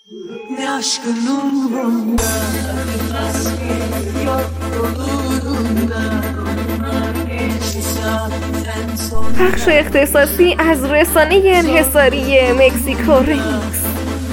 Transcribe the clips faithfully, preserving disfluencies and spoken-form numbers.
Ne aşkının uğrunda, aşkın yok yolunda. پخش اختصاصی از رسانه انحصاری مکزیکو ریمیکس.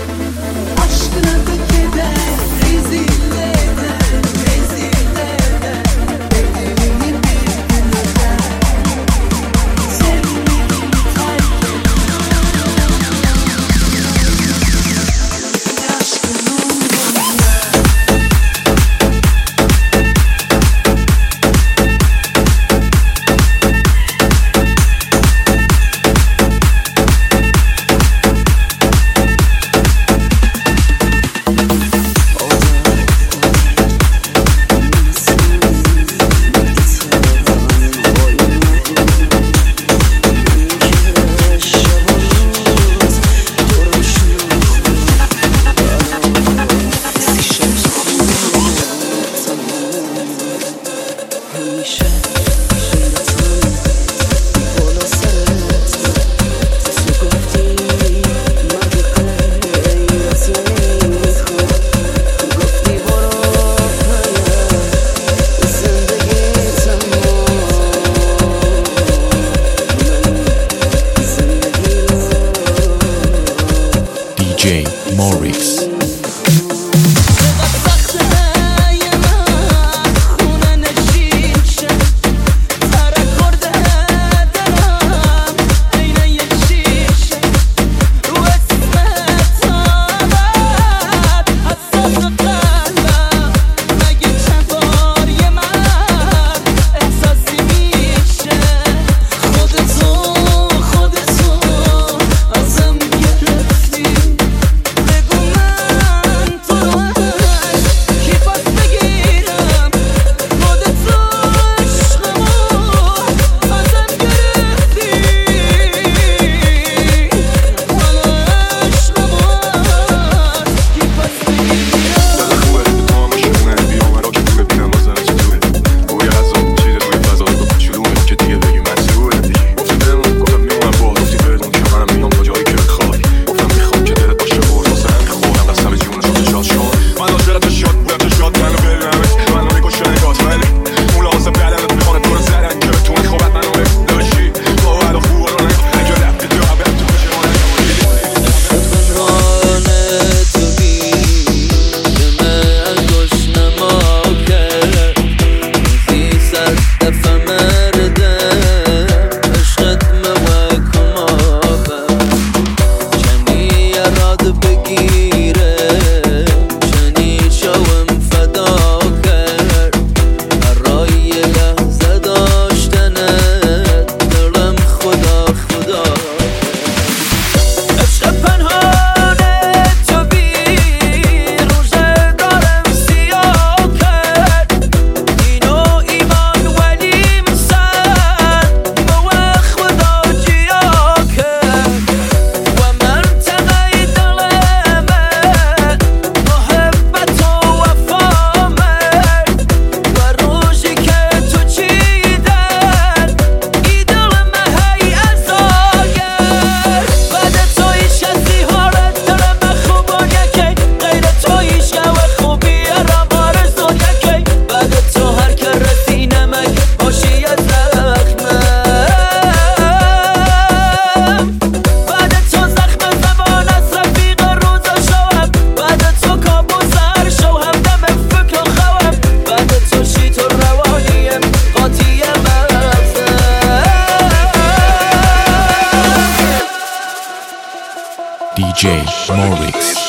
دی جی Morix.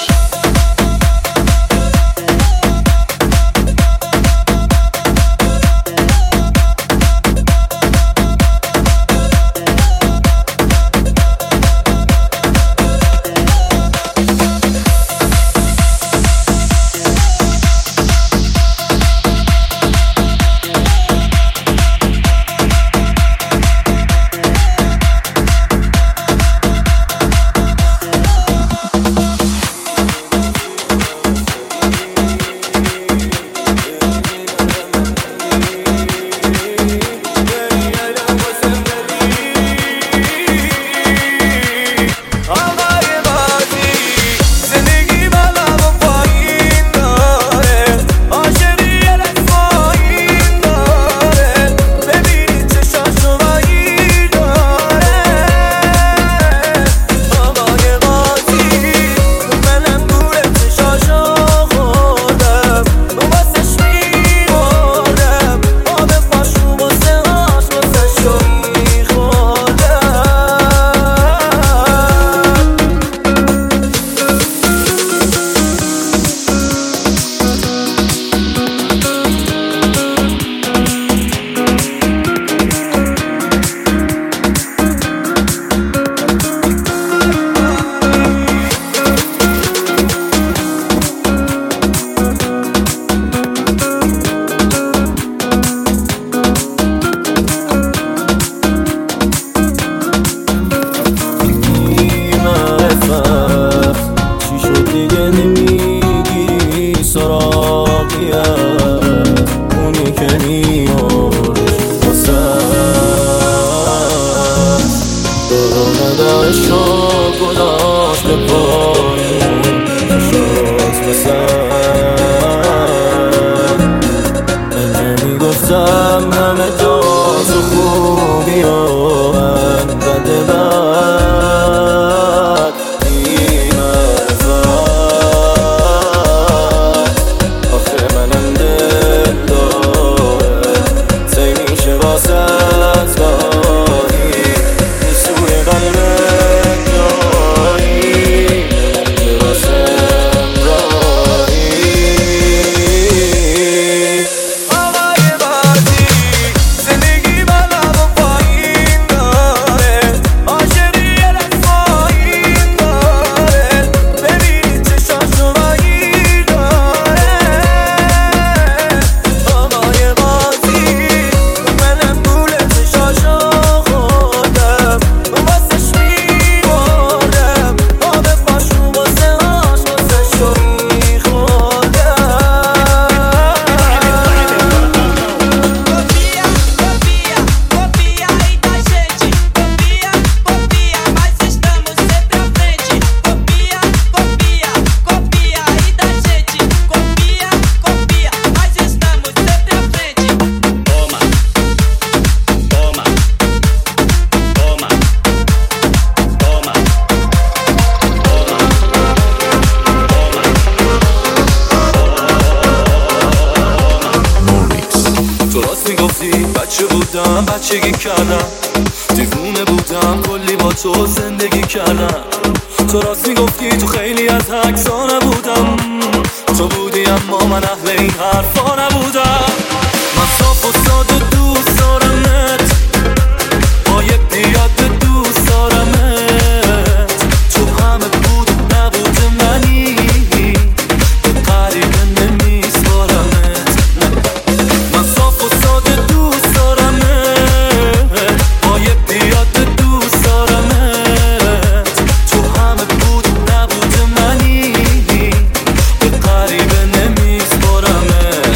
بچه بودم بچگی کردم، دیوونه بودم کلی با تو زندگی کردم. تو راست میگفتی تو خیلی از عکسا نبودم، تو بودی اما من اهل این حرفا نبودم. من صاف و ساده دوست دارمت، با یه پیاده دوست دارمت. تو همه بود نبود منی، به غریبه نمیسپارمت. من صاف و ساده دوست دارمت، با یه پیاده دوست دارمت. تو همه بود نبود منی، به غریبه نمیسپارمت.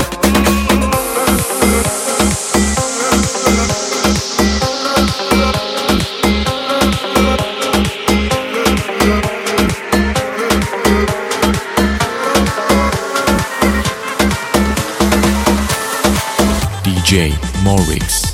دی جی Morix.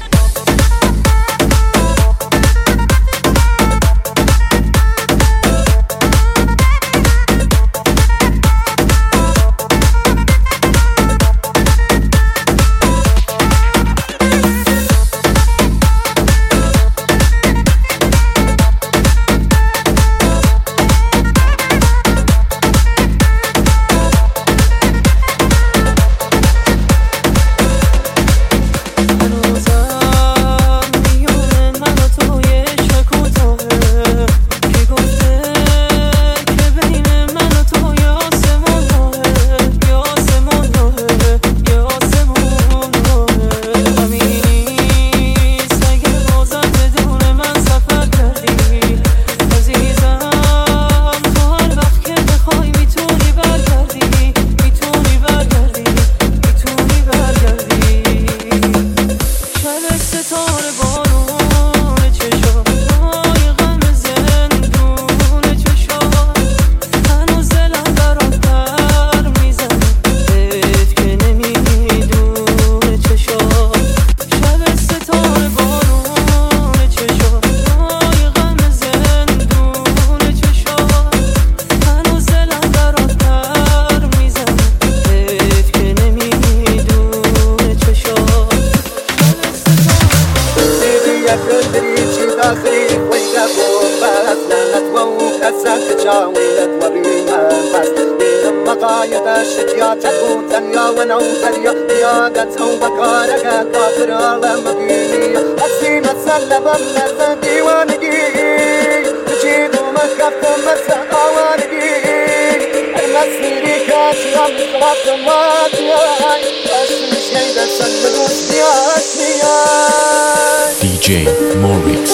دی جی Morix.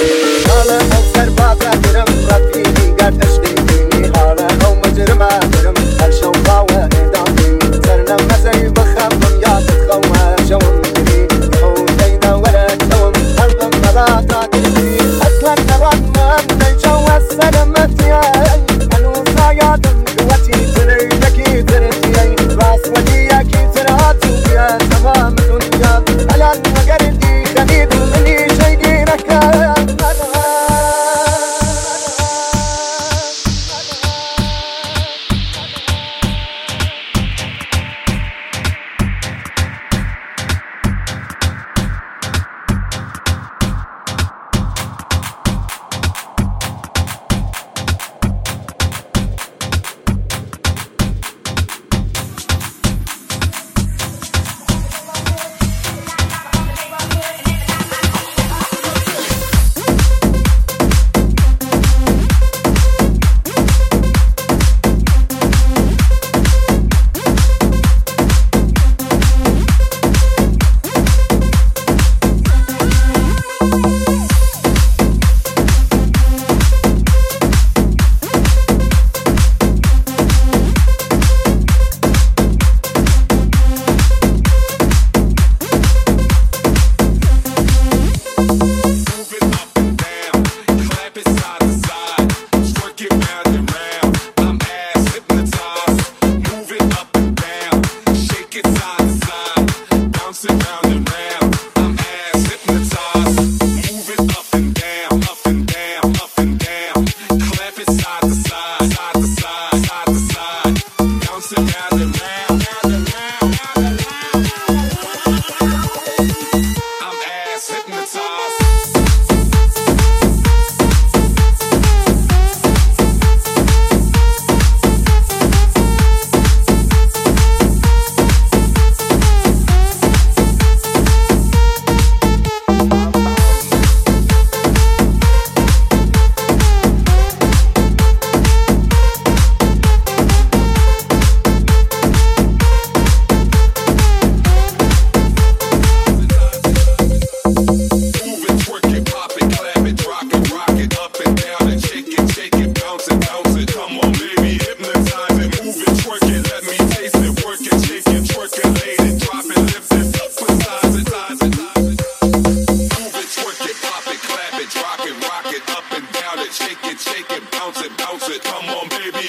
حالا اکثر بازا برم رفیقی گرد اشتیقی، حالا او مجرمه برم هر شو خواهه ادامی سرنم مزی بخمم یادت خواه شوم میری او دیده ولد شوم قلبم ملاتا دیدی اصلا نوان من نیجو السلامتی هنو سایادم قوتی تری نکی ترتیی راس ودی یکی تراتو بیا تمام دنیا الان مگردی خدید منی شیدی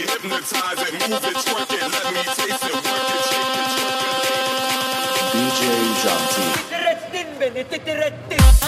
hypnotize it, move it, twerk it, let me taste it, work it, shake it, twerk it. D J Janti. تترتب بني تترتب